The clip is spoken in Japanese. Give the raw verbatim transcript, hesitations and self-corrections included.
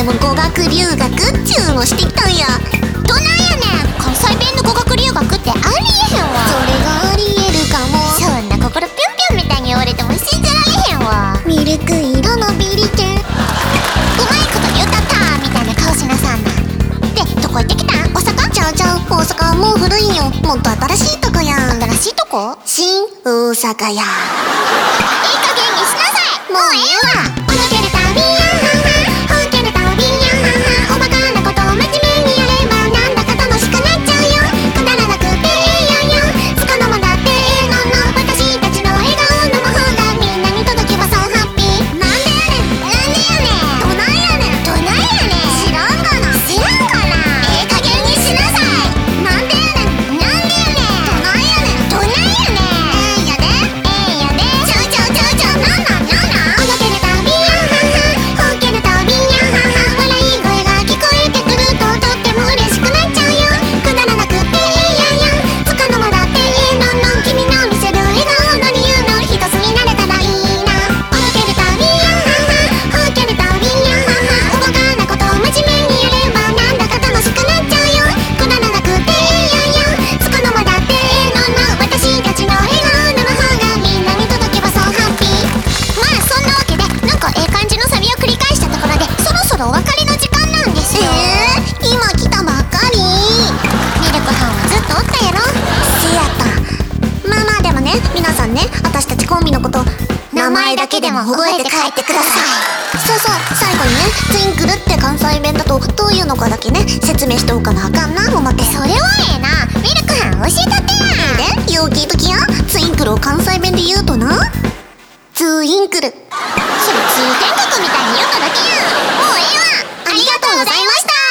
も語学留学っちゅうのしてきたんや。 どないやねん、関西弁の語学留学ってありえへんわ。 それがありえるかも。 そんな心ピュンピュンみたいに言われても信じられへんわ。 ミルク色のビリケン、 うまいこと言うたったみたいな顔しなさんな。で、どこ行ってきたん？大阪？ ちゃうちゃう、大阪はもう古いんよ。もっと新しいとこやん。 新しいとこ？ 新大阪や。 いい加減にしなさい。もうええわ。 ほのけるたびやはは、ほのけるたびやはは、おバカなことを真面目にやればなんだか楽しくなっちゃうよ。くだらなくてええやんやん、つかの間だってええのの、私たちの笑顔の魔法がみんなに届けばそうハッピー。なんでやねん、なんでやねん、どないやねん、 どないやねん。 知らんがな、 知らんがな。ええ加減にしなさい。 なんでやねん、 なんでやねん。 どないやねん、 どないやねん。 ええんやで、 ええんやで。 ちゃうちゃうちゃうちゃう、なんなんなんなん、ほのけるたびやはは、ほのけるたびやはは、笑い声が聞こえてくるととっても嬉しくなっちゃうよ。くだらなくてええやんやん、つかの間だってええのの、君の見せる笑顔の理由の一つになれたらいいな。ほのけるたびやはは、ほのけるたびやはは、おバカなことを真面目にやればなんだか楽しくなっちゃうよ。くだらなくてええやんやん、つかの間だってええのの、私たちの笑顔の魔法がみんなに届けばそうハッピー。 まあそんなわけで、なんかええ感じのサビを繰り返したところで、そろそろお別れの時間なんですよ。 えー、今来たばっかり。 ミルクはんはずっとおったやろ。 せやった。まあまあでもね、皆さんね、私たちコンビのこと名前だけでも覚えて帰ってください。そうそう、最後にね、ツインクルって関西弁だとどういうのかだけね、説明しておかなあかんな思って。 それはええな。ミルクはん教えたってや。 で、よう聞いときや。ツインクルを関西弁で言うとな、ツインクル。 それ通天閣みたいに言うただけやん。もうええわ。ありがとうございました。